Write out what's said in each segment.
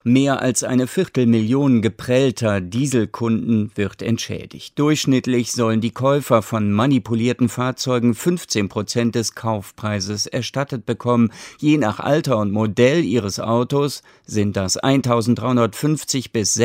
Mehr als 250.000 geprellter Dieselkunden wird entschädigt. Durchschnittlich sollen die Käufer von manipulierten Fahrzeugen 15% des Kaufpreises erstattet bekommen. Je nach Alter und Modell ihres Autos sind das 1.350 bis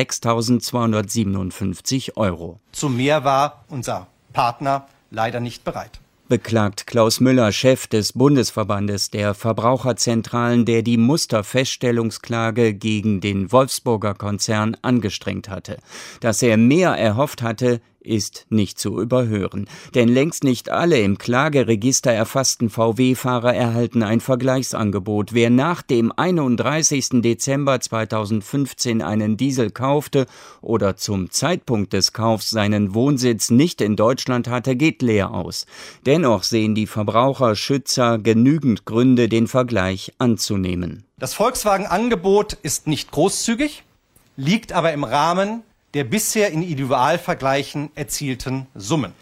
6.257 Euro. Zu mehr war unser Partner leider nicht bereit. Beklagt Klaus Müller, Chef des Bundesverbandes der Verbraucherzentralen, der die Musterfeststellungsklage gegen den Wolfsburger Konzern angestrengt hatte. Dass er mehr erhofft hatte, ist nicht zu überhören. Denn längst nicht alle im Klageregister erfassten VW-Fahrer erhalten ein Vergleichsangebot. Wer nach dem 31. Dezember 2015 einen Diesel kaufte oder zum Zeitpunkt des Kaufs seinen Wohnsitz nicht in Deutschland hatte, geht leer aus. Dennoch sehen die Verbraucherschützer genügend Gründe, den Vergleich anzunehmen. Das Volkswagen-Angebot ist nicht großzügig, liegt aber im Rahmen der bisher in Individualvergleichen erzielten Summen.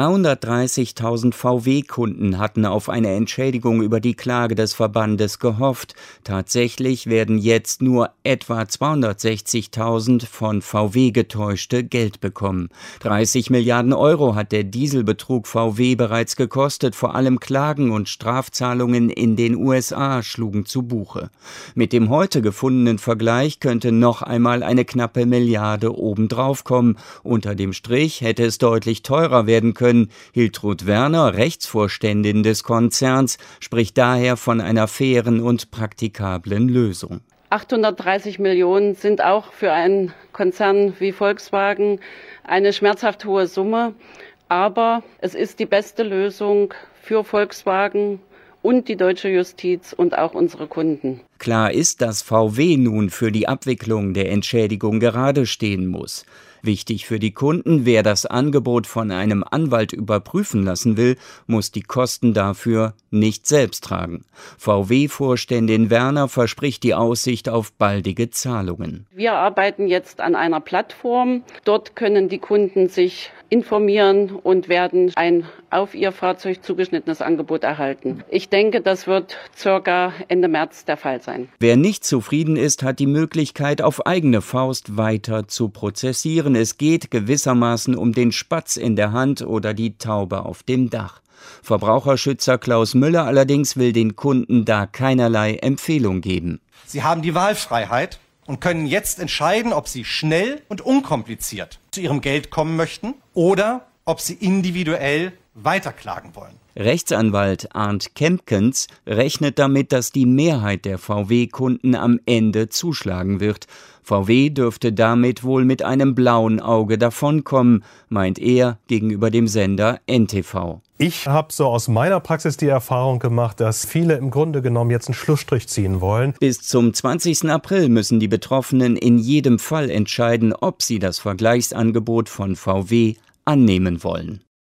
330.000 VW-Kunden hatten auf eine Entschädigung über die Klage des Verbandes gehofft. Tatsächlich werden jetzt nur etwa 260.000 von VW getäuschte Geld bekommen. 30 Milliarden Euro hat der Dieselbetrug VW bereits gekostet. Vor allem Klagen und Strafzahlungen in den USA schlugen zu Buche. Mit dem heute gefundenen Vergleich könnte noch einmal eine knappe Milliarde obendrauf kommen. Unter dem Strich hätte es deutlich teurer werden können. Hiltrud Werner, Rechtsvorständin des Konzerns, spricht daher von einer fairen und praktikablen Lösung. 830 Millionen sind auch für einen Konzern wie Volkswagen eine schmerzhaft hohe Summe. Aber es ist die beste Lösung für Volkswagen und die deutsche Justiz und auch unsere Kunden. Klar ist, dass VW nun für die Abwicklung der Entschädigung gerade stehen muss. Wichtig für die Kunden: Wer das Angebot von einem Anwalt überprüfen lassen will, muss die Kosten dafür nicht selbst tragen. VW-Vorständin Werner verspricht die Aussicht auf baldige Zahlungen. Wir arbeiten jetzt an einer Plattform. Dort können die Kunden sich informieren und werden ein auf ihr Fahrzeug zugeschnittenes Angebot erhalten. Ich denke, das wird circa Ende März der Fall sein. Wer nicht zufrieden ist, hat die Möglichkeit, auf eigene Faust weiter zu prozessieren. Es geht gewissermaßen um den Spatz in der Hand oder die Taube auf dem Dach. Verbraucherschützer Klaus Müller allerdings will den Kunden da keinerlei Empfehlung geben. Sie haben die Wahlfreiheit und können jetzt entscheiden, ob Sie schnell und unkompliziert zu Ihrem Geld kommen möchten oder ob Sie individuell weiterklagen wollen. Rechtsanwalt Arndt Kempkens rechnet damit, dass die Mehrheit der VW-Kunden am Ende zuschlagen wird. VW dürfte damit wohl mit einem blauen Auge davonkommen, meint er gegenüber dem Sender NTV. Ich habe so aus meiner Praxis die Erfahrung gemacht, dass viele im Grunde genommen jetzt einen Schlussstrich ziehen wollen. Bis zum 20. April müssen die Betroffenen in jedem Fall entscheiden, ob sie das Vergleichsangebot von VW annehmen wollen.